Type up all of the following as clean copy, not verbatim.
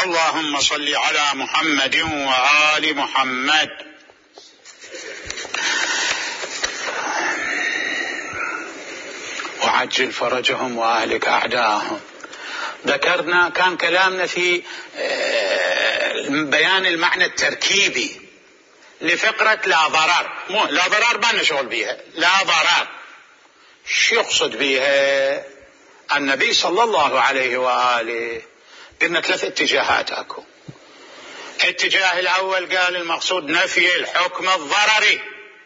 اللهم صل على محمد وآل محمد. وعجل فرجهم وأهلك أعداءهم. ذكرنا كان كلامنا في بيان المعنى التركيبي لفقرة لا ضرر. لا ضرر ما نشغل بيها. لا ضرر شو يقصد بيها؟ النبي صلى الله عليه وآله قلنا 3 اتجاهات اكو. الاتجاه الاول قال المقصود نفي الحكم الضرري،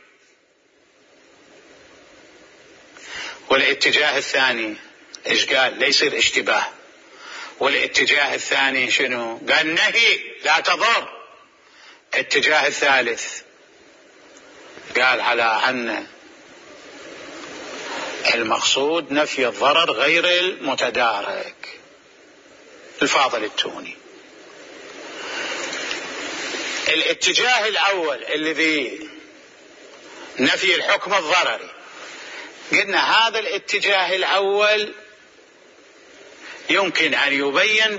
والاتجاه الثاني ايش قال؟ لا يصير اشتباه. والاتجاه الثاني شنو؟ قال نهي لا تضر. الاتجاه الثالث قال على أن المقصود نفي الضرر غير المتدارك. الفاضل التوني. الاتجاه الأول الذي نفي الحكم الضرري، قلنا هذا الاتجاه الأول يمكن أن يبين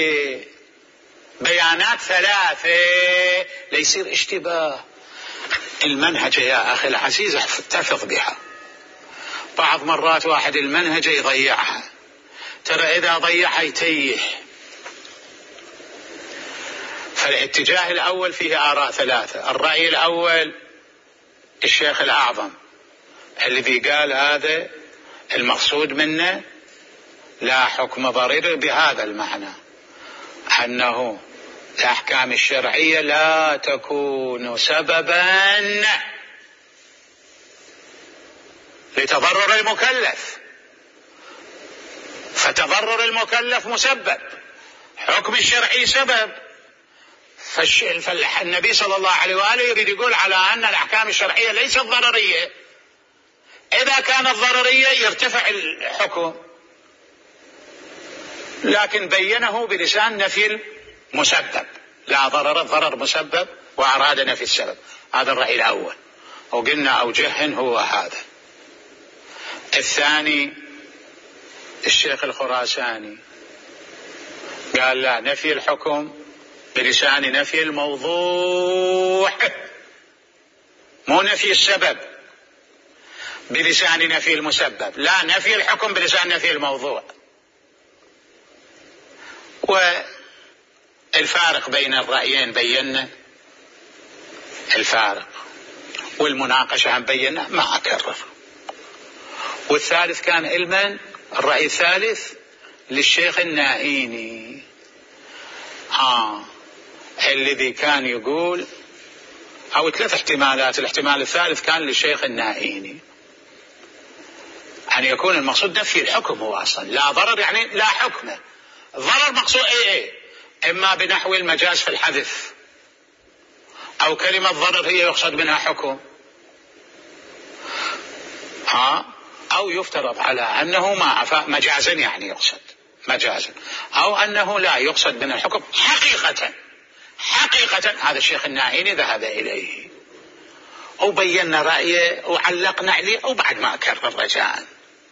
ببيانات 3 ليصير اشتباه. المنهج يا أخي العزيز احتفظ بها. بعض مرات واحد المنهج يضيعها، ترى إذا ضيعها يتيح. فالاتجاه الأول فيه آراء 3. الرأي الأول الشيخ الأعظم الذي قال هذا المقصود منه لا حكم ضرر بهذا المعنى، أنه الأحكام الشرعية لا تكون سببا لتضرر المكلف، فتضرر المكلف مسبب، حكم الشرعي سبب. فالنبي صلى الله عليه وآله يريد يقول على أن الأحكام الشرعية ليست ضررية. إذا كانت ضررية يرتفع الحكم، لكن بينه بلسان نفي المسبب. لا ضرر، الضرر مسبب، وأراد نفي السبب. هذا الرأي الأول، وقلنا أوجه هو هذا. الثاني الشيخ الخراساني قال لا، نفي الحكم بلسان نفي الموضوع، مو نفي السبب بلسان نفي المسبب، لا، نفي الحكم بلسان نفي الموضوع. والفارق بين الرأيين بينا الفارق، والمناقشة هم بينا، ما أكرر. والثالث كان علما، الرأي الثالث للشيخ النائيني الذي كان يقول، أو 3 احتمالات. الاحتمال الثالث كان للشيخ النائيني أن يكون المقصود نفي الحكم هو أصلا. لا ضرر يعني لا حكمه. الضرر مقصود ايه؟ اما بنحو المجاز في الحذف، او كلمة ضرر هي يقصد منها حكم، او يفترض على انه مجازا، يعني يقصد مجازا، او انه لا يقصد من الحكم حقيقة. هذا الشيخ النائيني ذهب اليه، وبينا رأيه وعلقنا عليه، وبعد ما اكرر رجاء.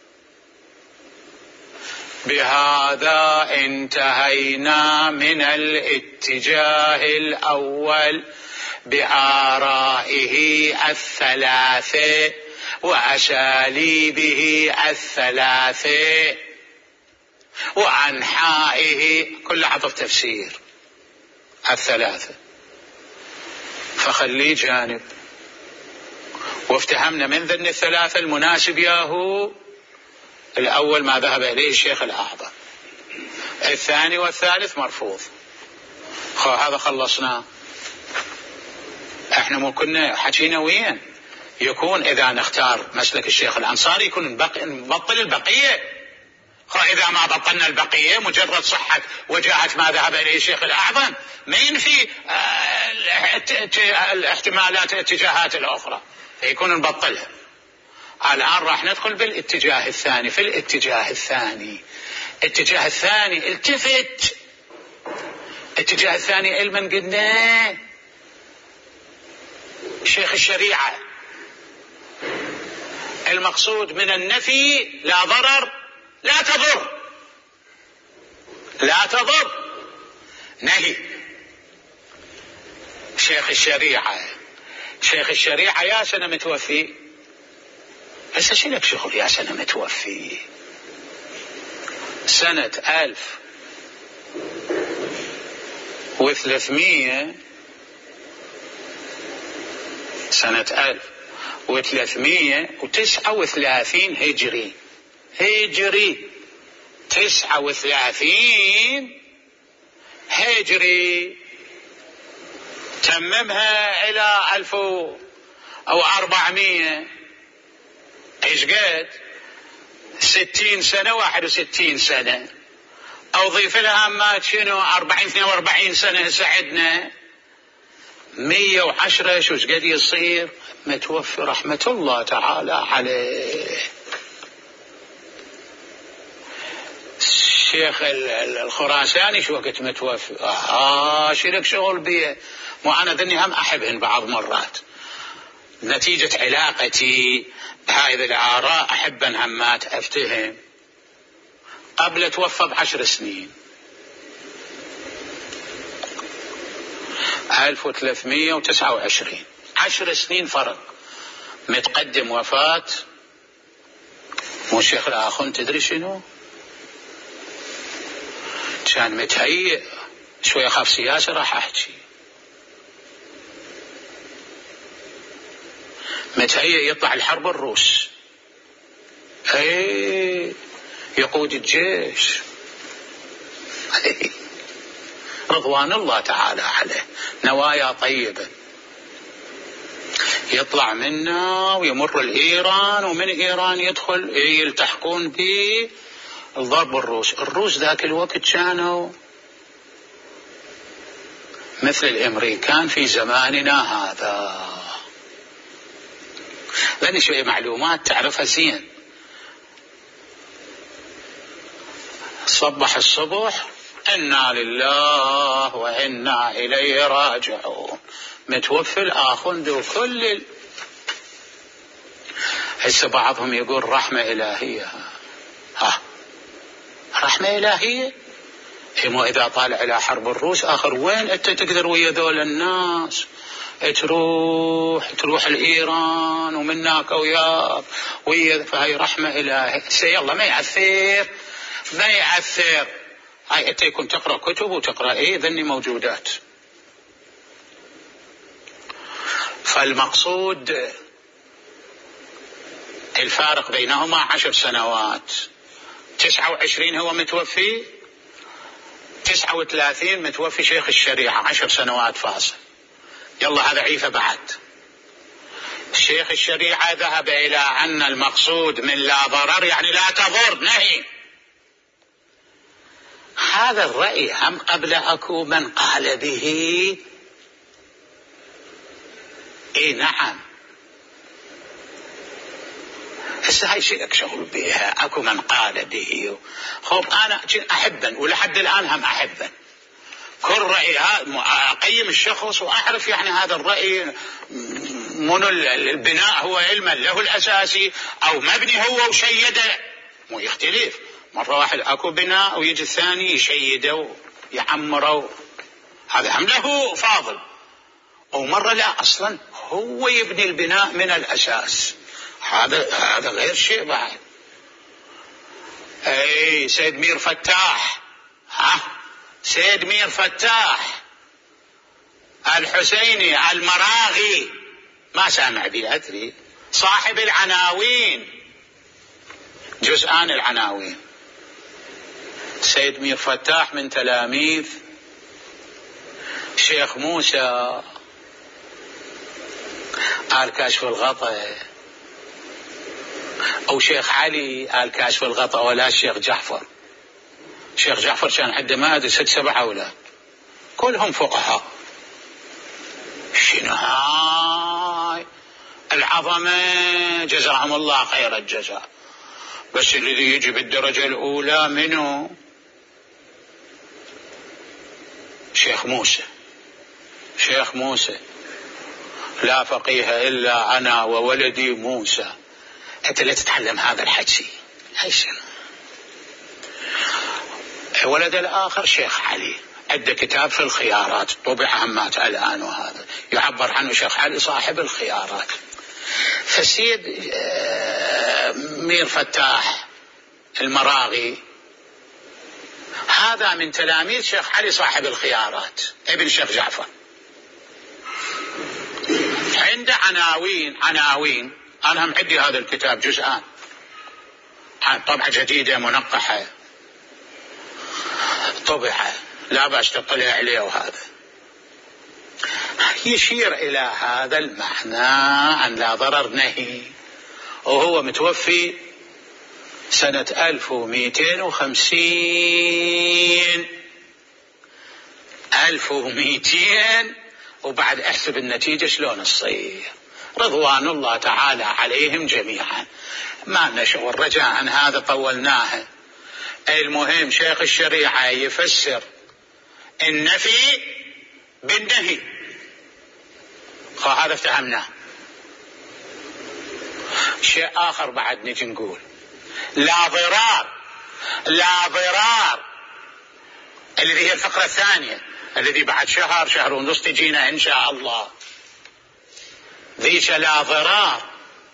بهذا انتهينا من الاتجاه الأول بآرائه 3 وأساليبه 3 وأنحائه، كل عطف تفسير 3. فخليه جانب. وافتهمنا من ذن 3 المناسب ياهو الأول ما ذهب إليه الشيخ الأعظم، الثاني والثالث مرفوض. هذا خلصنا. احنا مو كنا حكينا وين يكون إذا نختار مسلك الشيخ الأنصاري يكون نبطل البقية. إذا ما بطلنا البقية مجرد صحة وجاءت ما ذهب إليه الشيخ الأعظم ما ينفي الاحتمالات الاتجاهات الأخرى، فيكون نبطلها. الآن راح ندخل بالاتجاه الثاني. في الاتجاه الثاني التفت. الاتجاه الثاني علما قلنا شيخ الشريعة المقصود من النفي لا ضرر لا تضر. نهي. شيخ الشريعة يا سنة متوفي، هسه شلك شغل يا سنة متوفي؟ سنة 1300 سنة 1339 هجري 39 هجري، تممها إلى 1400، ايش قد 60 سنة 61 سنة، او ضيف لها ما شنو 42 سنة هسه عندنا 110، شو قد يصير متوفي رحمة الله تعالى عليه. الشيخ الخراساني شو وقت متوفي؟ شيلك شغل بيه. مو انا ذني هم احبهن بعض مرات، نتيجة علاقتي بهذه الآراء احب همات افتهم. قبل توفى ب10 سنين 1329، 10 سنين فرق متقدم وفاة. مو الشيخ الآخون تدري شنو كان متهيئ؟ شوية خاف سياسة راح احكي، متهيئ يطلع الحرب الروس، يقود الجيش، رضوان الله تعالى عليه، نوايا طيبة، يطلع منا ويمر الإيران، ومن إيران يدخل يلتحقون به الضرب الروس ذاك الوقت كانوا مثل الأمريكان في زماننا هذا. لأن شوية معلومات تعرفها زين. صبح الصبح إنا لله وإنا إليه راجعون، متوفي الآخون ذو كل هسه بعضهم يقول رحمة إلهية. رحمة إلهية؟ مو إذا طالع إلى حرب الروس آخر وين أنت تقدر ويا ذول الناس تروح الإيران ومناك وياك ويا، فهي رحمة إلهية. يلا ما يعثر. هاي أنت يكون تقرأ كتب وتقرأ ذني موجودات. فالمقصود الفارق بينهما 10 سنوات. 29 هو متوفي، 39 متوفي شيخ الشريعة، 10 سنوات فاصل. يلا هذا عيفة بعد. شيخ الشريعة ذهب إلى أن المقصود من لا ضرر يعني لا تضر، نهي. هذا الرأي هم قبل أكو من قال به. نعم. هسه هاي شيء شغل بها، أكو من قال به. خب أنا أحبا ولحد الآن هم أحبا كل رأي أقيم الشخص وأعرف يعني هذا الرأي من البناء هو علما له الأساسي أو مبني هو وشيده، مو يختلف. مرة واحد أكو بناء ويجي الثاني يشيده ويعمره، هذا هم له فاضل. أو مرة لا، أصلا هو يبني البناء من الأساس، هذا غير شيء بعد. سيد مير فتاح، سيد مير فتاح الحسيني المراغي، ما سامع به أدري، صاحب العناوين، جزءان العناوين. سيد مير فتاح من تلاميذ شيخ موسى آل كاشف الغطاء، أو شيخ علي آل كاشف الغطاء، ولا الشيخ جعفر. شيخ جعفر كان عنده ما أدري 6-7 أولاد كلهم فقهاء. شنو هاي العظمة، جزاهم الله خير الجزاء. بس الذي يجي بالدرجة الأولى منه شيخ موسى، لا فقيه إلا أنا وولدي موسى. أنت لا تتعلم هذا الحكي، هاي شنو. ولد الآخر شيخ علي، عنده كتاب في الخيارات طبع همات الآن، وهذا يعبر عنه شيخ علي صاحب الخيارات. فالسيد مير فتاح المراغي هذا من تلاميذ شيخ علي صاحب الخيارات ابن الشيخ جعفر، عنده عناوين. أنا هم عندي هذا الكتاب جزءان، طبعة جديدة منقحة طبعة لا بأس تطلع عليه، وهذا يشير إلى هذا المعنى عن لا ضرر نهي، وهو متوفي سنة 1200 وبعد احسب النتيجة شلون تصير. رضوان الله تعالى عليهم جميعا. ما لنا شغل رجاء عن هذا طولناها. المهم شيخ الشريعة يفسر النفي بالنهي، هذا افتهمناه. شيء آخر بعد نجي نقول لا ضرار الذي هي الفقرة الثانية، الذي بعد شهر ونص تجينا إن شاء الله. ذيك لا ضرار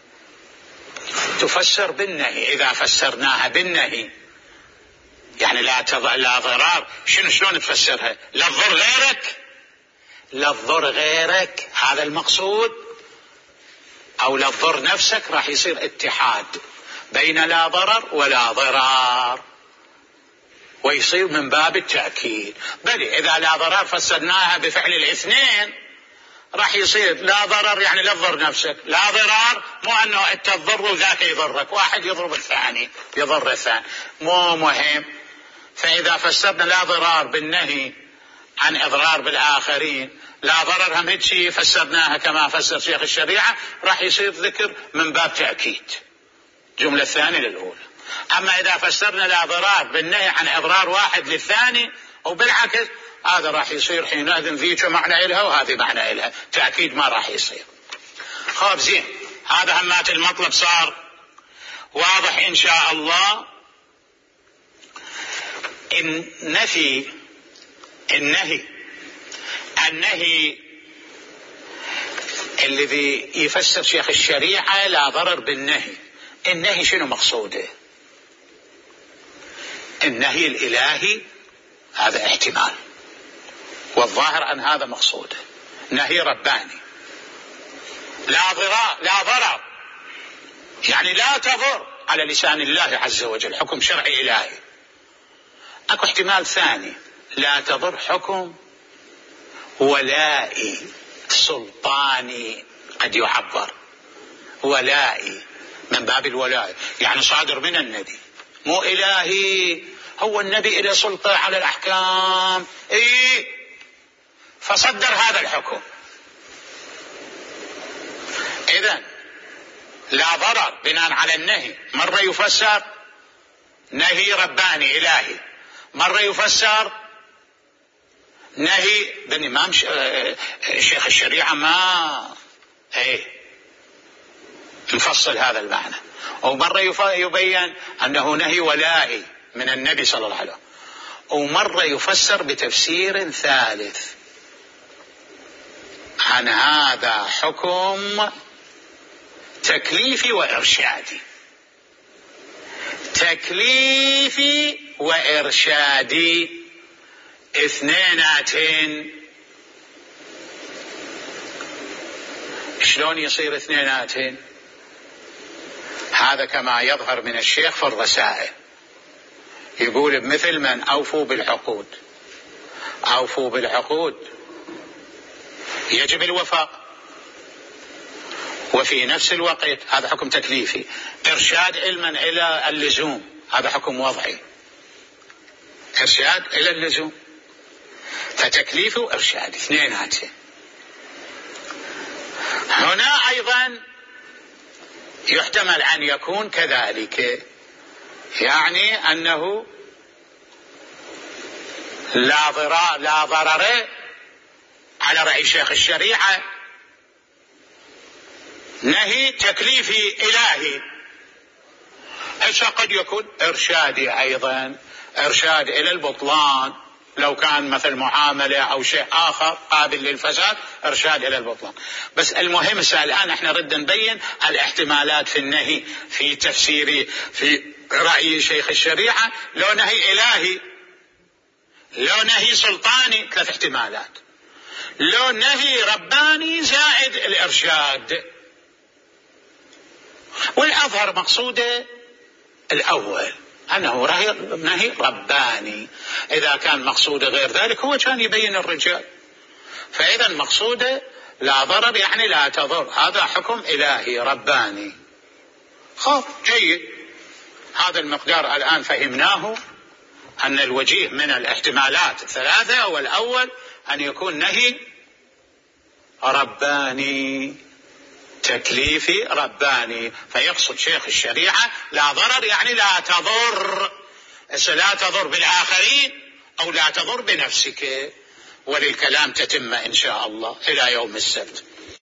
تفسر بالنهي. إذا فسرناها بالنهي يعني لا ضرار، شلون تفسرها؟ لا تضر غيرك، هذا المقصود، أو لا تضر نفسك. راح يصير اتحاد بين لا ضرر ولا ضرار، ويصير من باب التأكيد. بل إذا لا ضرر فسرناها بفعل الاثنين راح يصير لا ضرر يعني لا تضر نفسك، لا ضرار مو أنه أنت تضر وذاك يضرك، واحد يضرب الثاني يضر الثاني، مو مهم. فإذا فسرنا لا ضرار بالنهي عن إضرار بالآخرين، لا ضرر هم هيك فسرناها كما فسر شيخ الشريعة، راح يصير ذكر من باب تأكيد جملة الثانية للأولى. أما إذا فسرنا لا ضرار بالنهي عن إضرار واحد للثاني وبالعكس، هذا راح يصير حينئذ ذيك معنى إلها وهذه معنى إلها، تأكيد ما راح يصير. خاب زين، هذا همات المطلب صار واضح إن شاء الله. النهي الذي يفسر شيخ الشريعة لا ضرر بالنهي، النهي شنو مقصوده؟ النهي الإلهي هذا احتمال، والظاهر أن هذا مقصوده. نهي رباني لا ضرر يعني لا تضر على لسان الله عز وجل، حكم شرعي إلهي. أكو احتمال ثاني، لا تضر حكم ولائي سلطاني، قد يعبر ولائي من باب الولاء، يعني صادر من النبي مو إلهي، هو النبي إلى سلطة على الأحكام فصدر هذا الحكم. إذن لا ضرر بناء على النهي مرة يفسر نهي رباني إلهي، مرة يفسر نهي بالإمام شيخ الشريعة ما نفصل هذا المعنى، ومرة يبين أنه نهي ولائي من النبي صلى الله عليه وسلم، ومرة يفسر بتفسير ثالث عن هذا حكم تكليفي وإرشادي. تكليفي وإرشادي اثنيناتين. شلون يصير اثنيناتين؟ هذا كما يظهر من الشيخ في الرسائل، يقول بمثل من أوفوا بالعقود يجب الوفاء، وفي نفس الوقت هذا حكم تكليفي. إرشاد علما إلى اللزوم هذا حكم وضعي، إرشاد إلى اللزوم، فتكليفي وإرشاد اثنيناتين. هنا أيضا يحتمل أن يكون كذلك، يعني أنه لا ضرر على رأي شيخ الشريعة، نهي تكليفي إلهي. هسه قد يكون إرشادي أيضا، إرشاد إلى البطلان لو كان مثل معاملة أو شيء آخر قابل للفساد إرشاد إلى البطلان. بس المهم الآن احنا رد نبين الاحتمالات في النهي، في تفسيري، في رأي شيخ الشريعة، لو نهي إلهي، لو نهي سلطاني 3 احتمالات، لو نهي رباني زائد الإرشاد. والأظهر مقصوده الأول أنه نهي رباني. إذا كان مقصوده غير ذلك هو كان يبين الرجال. فإذا مقصوده لا ضرر يعني لا تضر، هذا حكم إلهي رباني. خب جيد، هذا المقدار الآن فهمناه، أن الوجيه من الاحتمالات 3، والأول أن يكون نهي رباني تكليفي رباني. فيقصد شيخ الشريعة لا ضرر يعني لا تضر، لا تضر بالآخرين أو لا تضر بنفسك. وللكلام تتم إن شاء الله إلى يوم السبت.